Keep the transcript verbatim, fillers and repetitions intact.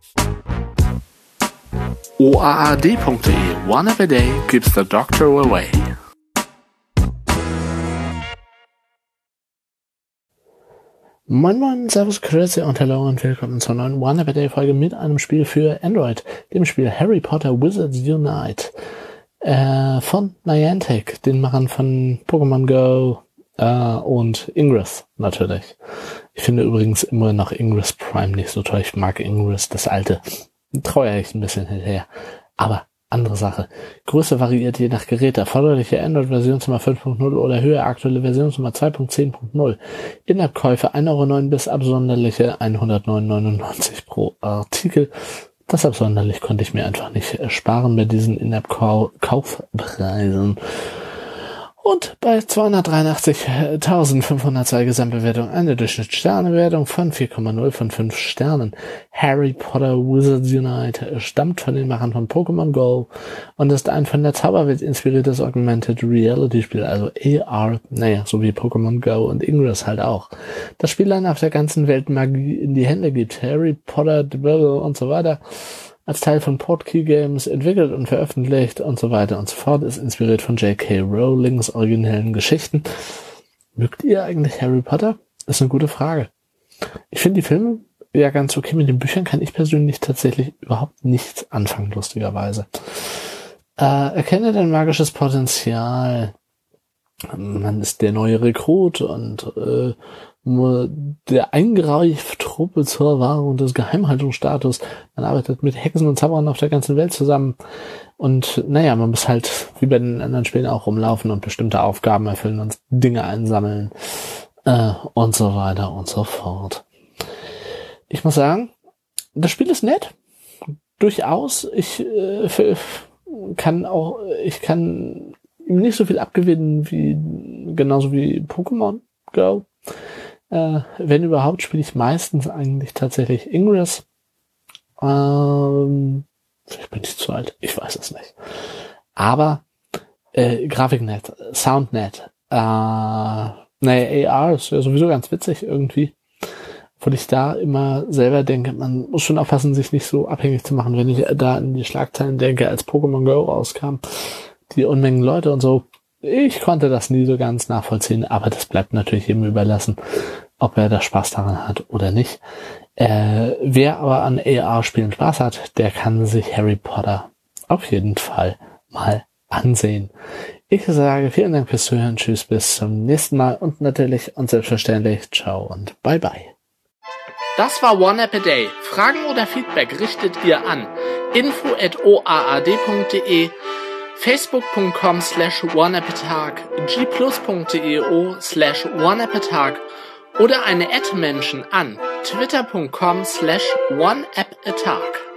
O A A D punkt de. One app a day keeps the doctor away. Moin Moin, Servus, Grüße und Hallo und willkommen zur neuen One App a Day Folge mit einem Spiel für Android, dem Spiel Harry Potter Wizards Unite äh, von Niantic, den Machern von Pokémon Go äh, und Ingress natürlich. Ich finde übrigens immer noch Ingress Prime nicht so toll. Ich mag Ingress, das alte. Treuer ich ein bisschen hinterher. Aber andere Sache. Größe variiert je nach Gerät. Erforderliche Android-Versionsnummer fünf Punkt null oder höher, aktuelle Versionsnummer zwei Punkt zehn Punkt null. In-App-Käufe ein Euro neun bis absonderliche hundertneun Euro neunundneunzig pro Artikel. Das absonderlich konnte ich mir einfach nicht ersparen bei diesen In-App-Kaufpreisen. Und bei zweihundertdreiundachtzigtausendfünfhundertzwei Gesamtbewertung eine Durchschnittssternewertung von vier Komma null von fünf Sternen. Harry Potter Wizards Unite stammt von den Machern von Pokémon Go und ist ein von der Zauberwelt inspiriertes Augmented Reality Spiel, also A R, naja, so wie Pokémon Go und Ingress halt auch. Das Spiel dann auf der ganzen Welt Magie in die Hände gibt. Harry Potter und so weiter. Als Teil von Portkey Games entwickelt und veröffentlicht und so weiter und so fort, ist inspiriert von J K Rowlings originellen Geschichten. Mögt ihr eigentlich Harry Potter? Ist eine gute Frage. Ich finde die Filme ja ganz okay. Mit den Büchern kann ich persönlich tatsächlich überhaupt nichts anfangen, lustigerweise. Äh, erkenne dein magisches Potenzial. Man ist der neue Rekrut und äh, der Eingreiftruppe zur Wahrung des Geheimhaltungsstatus. Man arbeitet mit Hexen und Zauberern auf der ganzen Welt zusammen. Und naja, man muss halt wie bei den anderen Spielen auch rumlaufen und bestimmte Aufgaben erfüllen und Dinge einsammeln äh, und so weiter und so fort. Ich muss sagen, das Spiel ist nett. Durchaus. Ich äh, für, kann auch, ich kann ihm nicht so viel abgewinnen wie genauso wie Pokémon Go. Äh, wenn überhaupt, spiele ich meistens eigentlich tatsächlich Ingress. Ähm, vielleicht bin ich zu alt, ich weiß es nicht. Aber äh, Grafiknet, Soundnet, äh, naja, A R ist ja sowieso ganz witzig irgendwie. Obwohl ich da immer selber denke, man muss schon aufpassen, sich nicht so abhängig zu machen, wenn ich da an die Schlagzeilen denke, als Pokémon Go rauskam, die Unmengen Leute und so. Ich konnte das nie so ganz nachvollziehen, aber das bleibt natürlich jedem überlassen, ob er da Spaß daran hat oder nicht. Äh, wer aber an A R-Spielen Spaß hat, der kann sich Harry Potter auf jeden Fall mal ansehen. Ich sage vielen Dank fürs Zuhören, tschüss, bis zum nächsten Mal und natürlich und selbstverständlich ciao und bye bye. Das war One App a Day. Fragen oder Feedback richtet ihr an info at o a a d punkt de, facebook.com slash oneappatag, gplus.deo slash oneappatag oder eine Ad-Menschen an twitter.com slash oneappatag.